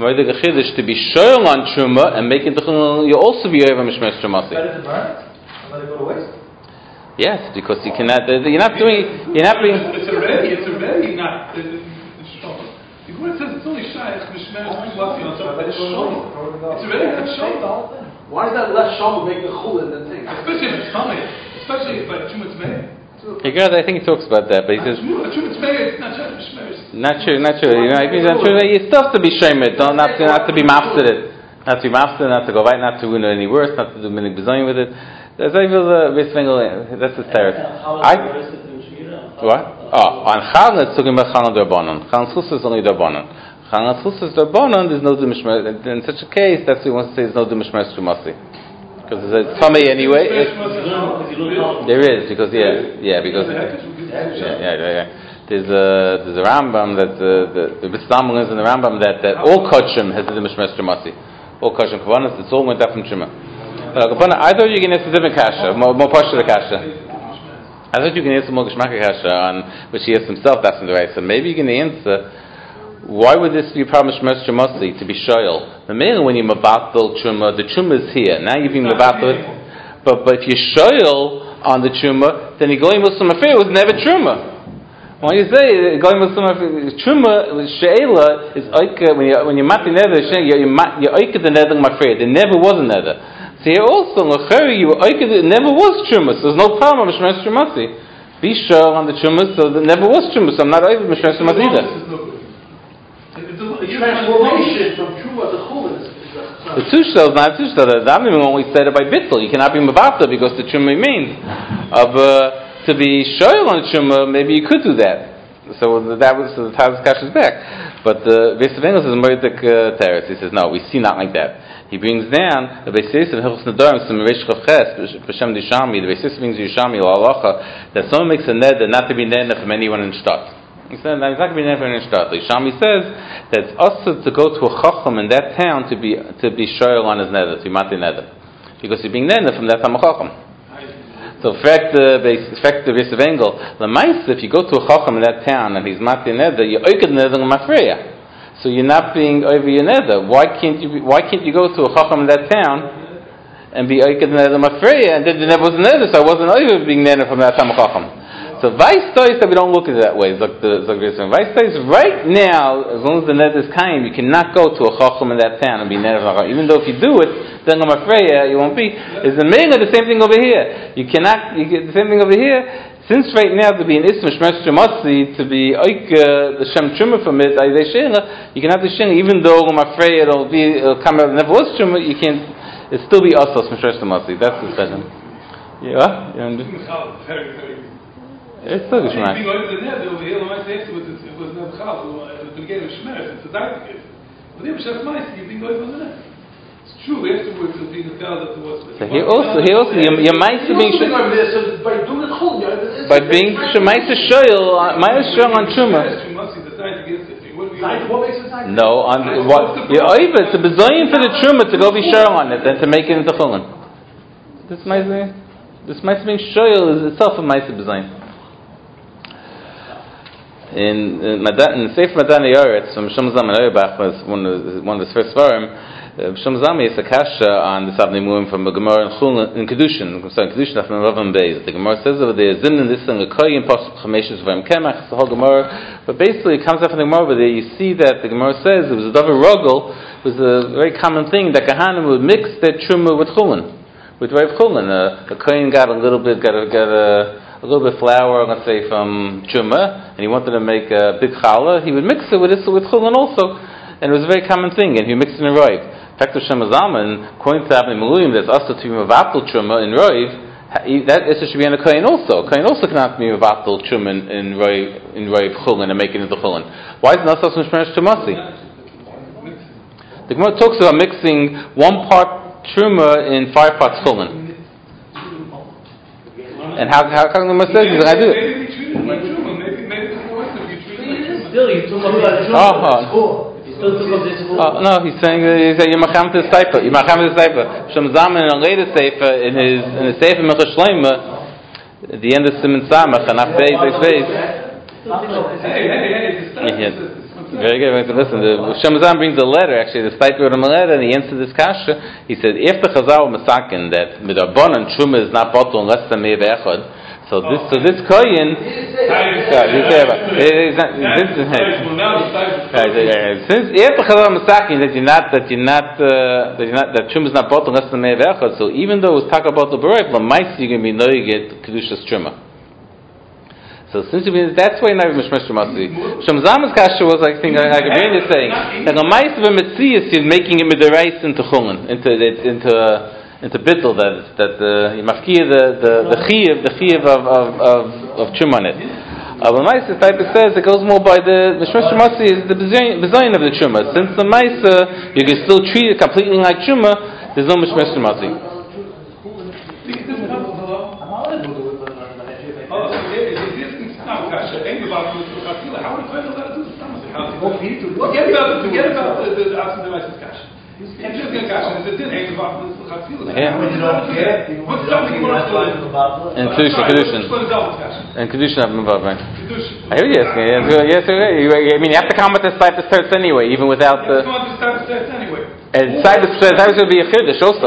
To be sure on truma and make it into chulin, you also be yoyv mishmeres trumasi. Better to burn it and let it go to waste. Yes, because you cannot. You're not doing. You're not being. It's already. It's already not. It's shom. The Gemara says it's only shaykh mishmeres trumasi on top. It's shom. It's already not shom. Why is that less shom making a chulin than thing? Especially if it's coming. Especially if by truma tzmeir. Because I think he talks about that, but he says truma tzmeir. It's not shaykh mishmeres. not true, not true. You know, I mean, not true. You still have to be shamed. Don't not to, not to be mafsed, not to be mafsed, not to go right, not to win it any worse, not to do minig bezoin with it. That's I feel the Rizvingel. That's the terror. I what? Oh, on Chal it's talking about Chal Derbanon. Chal Chus is only Derbanon. Chal Chus is Derbanon. There's no dimishmer. In such a case, that's what he wants to say. There's no dimishmer Trumasi. Because it's tummy anyway. It, there is because yeah, yeah, because yeah, yeah, yeah. yeah. There's a there's a Rambam that the the the Bistamul is in the Rambam that, that all kachim has the dimishmer Trumasi. All kachim kavanas. It's all went up from Truma. I thought you can answer a different kasha, more more partial kasha. I thought you can answer more geshmaka kasha on which he asked himself. That's in the right. So maybe you can answer. Why would this be a problem shmos trumasi to be shoyal? The main when you mabatel truma, the truma is here. Now you're being mabatel, but but if you're shoyal on the truma, then you going muslim affair was never truma. When you say going muslim affair, truma she'ela is oika when you when you mati nether you you oika the nether mafreir. There never was a nether. So here also l'chari you oika it never was truma. So there's no problem with shmos trumasi. Be shoyal on the truma, so there never was truma. So I'm not over shmos trumasi either. The transformation from truma to chulin is The tushel is not tushel. The Damim only said it by bittul. You cannot be mavata because the truma remains. Of uh, to be shoyel on truma, maybe you could do that. So that was so the Taz Kash is back. But the Beis Engel says Mordek Teretz. He says no, we see not like that. He brings down the Beis Yosef Hilchos Nedarim some Reish Chav Ches B'Shem Dishami. The Beis Yosef brings Yishami L'Halacha that someone makes a neder not to be neder from anyone in Shtat. He said that he's not going to be neder in Shtat. Yishami says that it's also to go to a Chacham in that town to be to be shoyel on his neder, to be mati neder, because he's being neder from that Tam Chacham. So, in fact, the fact the Beis Engel, the mice, if you go to a Chacham in that town and he's mati neder, you're oiked neder mafreya. So you're not being over your neder. Why can't you? Be, why can't you go to a chacham in that town and be oiked neder mafreya? And then there was neder, so I wasn't over being neder from that tam chacham. So vice stories that we don't look at it that way. Zok the Zok vice stories right now, as long as the neder is kaim, you cannot go to a chacham in that town and be neder from chacham. Even though if you do it, then mafreya you won't be. Is the main the same thing over here? You cannot. You get the same thing over here. Since right now to be an ism shmesh tremasi, to be oik the shem truma from it, you can have the shin even though I'm afraid it'll be it'll come out never was truma, you can't it still be asos shmesh tremasi. That's the second. Yeah, you understand? It's still geshmak. Being over the net over here, my text was it was never chal. It was getting shmesh. It's a dark gift. But if shas mice, you being over the net. True, afterwards it'll be the tell that there was. So he also, he also, your, your mice are being so by doing it chul, by being shemais shoyel, mice shoyel on truma. No, on what? You're over. It's a bezoyin for the truma to go be shoyel on it and to make it into chulin. This mice, this mice being shoyel is itself a mice bezoyin. In in Madan, in Sefer Madan Yoretz from Shom Zalman Auerbach was one of one of his first svarim. Shom Zalman is a kasha on the Sabnei Murim from the Gemara in Chulin in Kedushin. So in Kedushin after eleven days, the Gemara says over there zin in this thing a koyin pasuk chameshes v'em kemach. It's the whole Gemara, but basically it comes out from the Gemara over there. You see that the Gemara says it was a davar rogel, was a very common thing that kahanim would mix their truma with chulin, with Rav Chulin. A, a koyin got a little bit, got a, got a a little bit of flour, let's say from truma, and he wanted to make a big challah, he would mix it with this with chulin also, and it was a very common thing, and he mixed it in roiv. In fact, Hashem Zalman, according to Abnei Maluim, there's also to be mevatel truma in roiv. That issue should be on a kohen also. Kohen also cannot be mevatel truma in, in roiv in roiv chulin and make it into chulin. Why is it not so mishmeresh trumasi? The Gemara talks about mixing one part truma in five parts chulin. And how how come the Gemara says that I do it? Still, you took up that Oh, you still took up this oh, no, he's saying that he's saying Yemacham to the Seifer. Yemacham to the Seifer. Shem Zalman in a later Seifer in his in his Seifer Mechas Shleima at the end of Siman Samach and Afei Beis. Hey, hey, hey! Very good. Listen, the Shem Zalman brings a letter. Actually, the Seifer wrote him a letter, and he answered this kasha. He said, "If the Chazal Masakin that midarbanan truma is not bottled unless the meiv echad." So this, so this koyin, since if the Chazal Masakin that you're not that you're not uh, that you're not that truma is not bottled unless the meiv echad. So even though it's taka bottled b'roiv, but mice you're going to be no you get kedushas truma. So since you that's why not mishmesh trumasi. Shem Zalman's kasha was like thing like a is saying that the mice of a mitzias is making it midarais into chulin, into into into bittul that that the mafkia the the the chiyuv the chiyuv of of of, of truma on it. Uh, the mice the type it says it goes more by the mishmesh trumasi is the bezayin of the truma. Since the mice uh, you can still treat it completely like truma, there's no mishmesh trumasi. How would I allowed to do this? Forget about the forget about the the asking the license cash. He's just going to cash it. It didn't hang about this. What's something you want to do? And Kedushin, Kedushin. And Kedushin have moved up, right? I hear you asking. Yes, I mean, you have to come with the Cypress starts anyway, even without the. Anyway. And Cypress starts would be a chiddush also.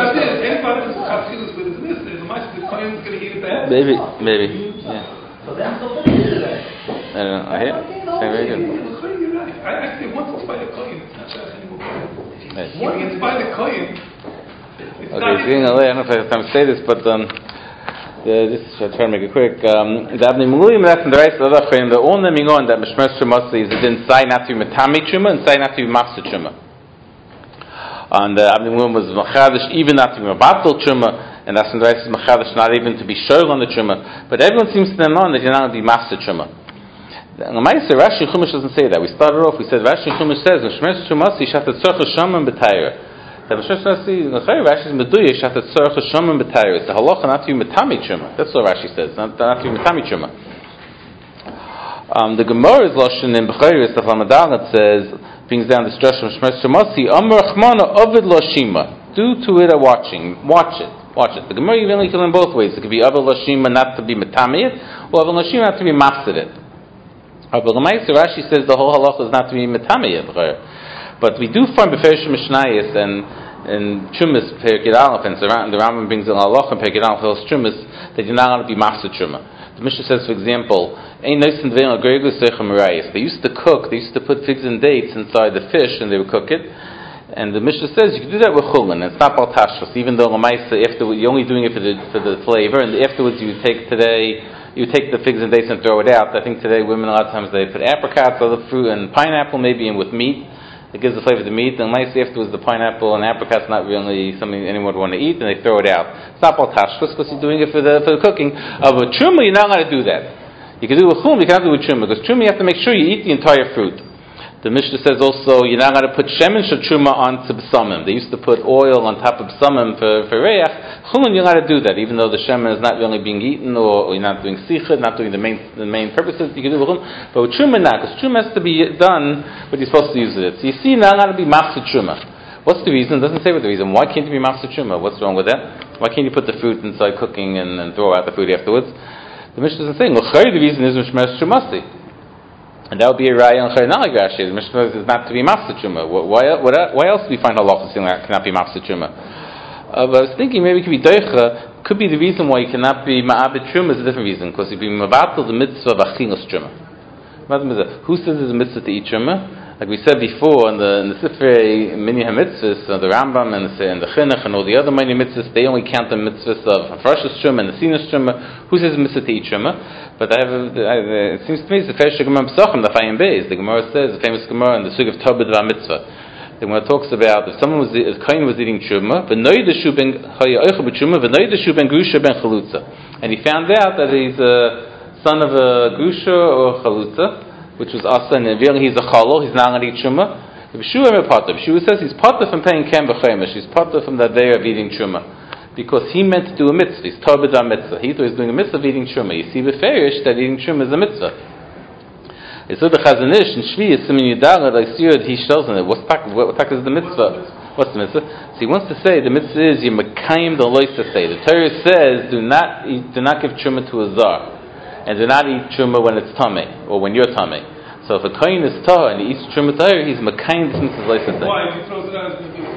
Maybe, maybe, yeah. I don't know. I hear. Very good. I actually once it's by the coin, it's not shaykh anymore. Once it's by the coin, it's okay, not. I don't know if I have time to say this, but um, the, this I'll try to make it quick. Um, the Abnei Maluim that's in the rest of the Chayim. The only thing on that Mishmesh Trumasi is it didn't say not to be Matami Truma and say not to be Mafsa Truma. And the Abnei Mum was machadish even not to be mevatel truma, and that's when the rest is machadish not even to be shor on the truma. But everyone seems to know that you're not going to be master truma. Rashi Chumash doesn't say that. We started off. We said Rashi Chumash says Mishmeres Trumasi Shatat Tzorcha Shamim B'Tayra. The Mishmeres Trumasi Rashi is Meduya Shatat Tzorcha Shamim B'Tayra. It's the halacha not to be Metami Truma. That's what Rashi says. Not, not to be Metami Truma. Um, the Gemara is Lashon in B'Chayris. The Hamadalat says brings down the structure of Mishmeres Trumasi Amar Rachmana Ovid Lashima. Do to it a watching. Watch it. Watch it. The Gemara even can learn both ways. It could be Ovid Lashima not to be Metami it, or Ovid Lashima not to be Mafsid it. But Rashi says the whole halacha is not to be metamei. But we do find beferish mishnayis and and chumas perikid aleph, and the Rambam brings in halacha and perikid aleph those chumas that you're not allowed to be mafsed truma. The Mishnah says, for example, ein noisin dvein al gregus sechem merayis. They used to cook. They used to put figs and dates inside the fish, and they would cook it. And the Mishnah says you can do that with chulin. It's not baltashos, even though l'maisa after you're only doing it for the for the flavor, and afterwards you take today. You take the figs and dates and throw it out. I think today women a lot of times they put apricots, other fruit, and pineapple maybe in with meat. It gives the flavor to meat. And nice afterwards the pineapple and apricot's not really something anyone would want to eat, and they throw it out. It's not baltashkus because you're doing it for the for the cooking. Uh, but truma, you're not allowed to do that. You can do it with chum, you can't do it with truma, because truma you have to make sure you eat the entire fruit. The Mishnah says also you're not allowed to put shemen shel truma onto b'samim. They used to put oil on top of b'samim for for reach. Chulin, you're not allowed to do that, even though the shemen is not really being eaten, or, or you're not doing sichud, not doing the main the main purposes. You can do it with chulin, but with truma not, because truma has to be done what you're supposed to use it. So you see, not allowed to be mafsed truma. What's the reason? It doesn't say what the reason. Why can't you be mafsed truma? What's wrong with that? Why can't you put the fruit inside cooking and, and throw out the food afterwards? The Mishnah doesn't say. Well, the reason is mishmeres trumasi. And that would be a raya on Chaynalik Rashi. The Mishnah is not to be mafsed truma. Why, why, why else do we find halachas saying that cannot be mafsed truma? Uh, but I was thinking maybe it could be doicha. Could be the reason why you cannot be ma'abed truma is a different reason, because you be mavatal the mitzvah of achilas truma. Who says there's a mitzvah to eat truma? Like we said before, in the in the Sifrei Minyan HaMitzvahs, uh, the Rambam and the, and the Chinuch and all the other Minyan Mitzvahs, they only count the mitzvahs of Farshas Truma and the Sinus Truma. Who says mitzvah to eat Truma? But I have a, I, it seems to me it's the Fesh Gemara Pesachim, the Chayim Beis. The Gemara says, the famous Gemara in the Sug of Tobed VaMitzvah. The Gemara talks about if someone was, if Kain was eating Truma, v'noidashu ben Hayaycha b'Truma, v'noidashu ben Grusha ben Chalutza, and he found out that he's a son of a Grusha or Chalutza, which was Asa, and really he's a Chalol, he's not going to eat Truma. B'Shua me Pata. B'Shua says he's Pata from paying Kem b'Chemish, he's Pata from the day of eating Truma, because he meant to do a mitzvah. He's Tobed mitzvah. He thought he was doing a mitzvah of eating Truma. You see b'Ferish that eating Truma is a mitzvah. It's so the Chazanish and Shvi is Simin Yudala, like Sirad he shows in it. What's tak, what tak is the mitzvah? What's the mitzvah? So he wants to say the mitzvah is you Mekayim the lois to say. The Torah says do not eat, do not give Truma to a zar. And do not eat truma when it's tamei, or when you're tamei. So if a kohen is tahor and he eats truma tahor, he's mekayim this mitzvah's license. Why? If he throws it out, it's going to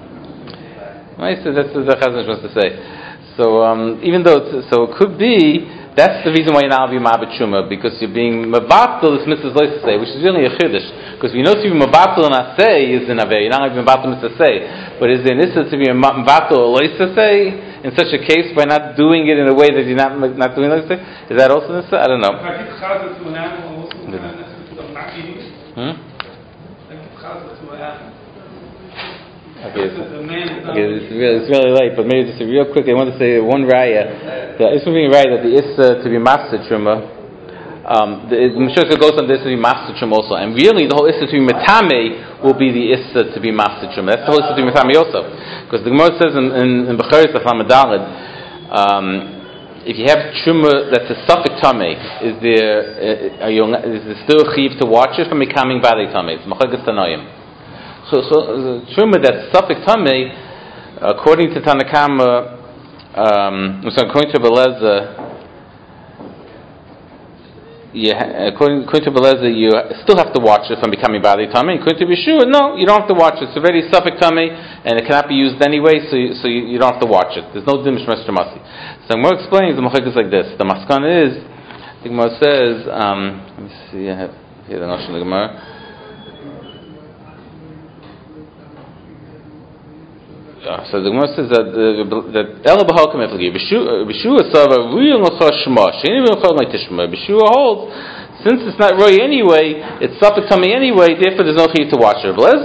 be that's what the Chazon wants to say. So um, even though it's, so it could be that's the reason why you're not be ma'abed truma, because you're being mabatel this mitzvah's license, which is really a chiddush. Because we know to be mabatel and asay is an avei. You're not going to be mabatel mitzvah say, but is there an issa to be mabatel license say? In such a case, by not doing it in a way that you're not not doing like that, is that also necessary? I don't know. If I give chazah to an animal, also is not necessary to not eating it. Hmm? I give chazah to an animal. Okay, it's, The man is not okay it's, really, it's really late, but maybe just real quick, I want to say one raya. The Isma being right that the Issa to be master truma, um, the Meshach goes on this to be master truma also, and really the whole Issa to be metame will be the Issa to be master truma. That's the whole Issa to be metame also, because the Gemara says in in, in Becharis of Lamadalid, um, if you have truma that's a suffix tame, is there uh, are you, is there still a chiv to watch it from becoming bali tame? It's machagas tanayim. So, so uh, truma that's suffix tame, according to Tanakama, um, according to Beleza. Yeah, according, according to Beleza, you still have to watch it from becoming Bali Tummy. According to Bishua, no, you don't have to watch it. It's a very suffix tummy, and it cannot be used anyway, so you, so you, you don't have to watch it. There's no Dimish Mestramasi. So the Gemara explains, the Machak is like this. The Maskana is, the Gemara says, um, let me see, I have here the notion of the Gemara. Uh, so the Gemara says that that Ela B'Halkim Eflagi B'Shua Sava Riyam L'Chol Shema Sheini B'Chol L'Tishma B'Shua holds since it's not roy anyway, it's suffer tummy anyway, therefore there's no chiyuv to watch her. There's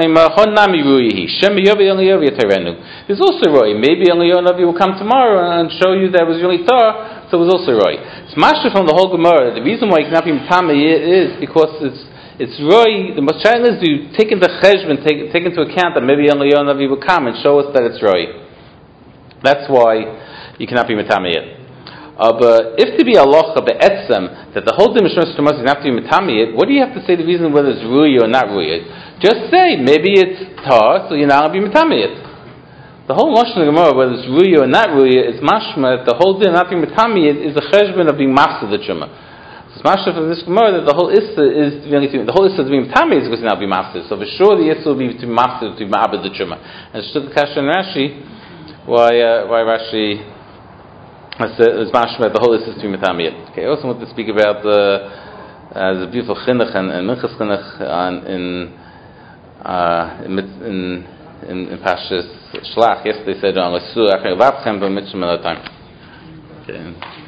also roy. Maybe Eliyahu will come tomorrow and show you that it was really tar, so it was also roy. It's mashra from the whole Gemara. The reason why you cannot be mitame is because it's it's roy. The mashal is you take into cheshbon, take take into account that maybe Eliyahu will come and show us that it's roy. That's why you cannot be mitame yet. Uh, but if to be halacha be'etzem that the whole din mishmar is not to be mitame, what do you have to say the reason whether it's ruya or not ruya? Just say maybe it's tar, so you're not going to be mitame. The whole notion of the Gemara, whether it's ruya or not ruya, is mashma. The whole din not being mitame is a cheshbon of being master the truma. So it's mashma from this Gemara that the whole issa is the whole issa of being mitame is because not be master. So for sure the issa will be to be master to be ma'abed the truma. And it's the kasha and Rashi why uh, why Rashi. It's mashma the whole issue is to be mitamiyat. Okay, I also want to speak about uh, uh, the beautiful chinuch and, and minchas chinuch on in uh, in in in Pashas Shlach. Yesterday said on Lesu Achar Lavchem B'Mitzvah Time. Okay.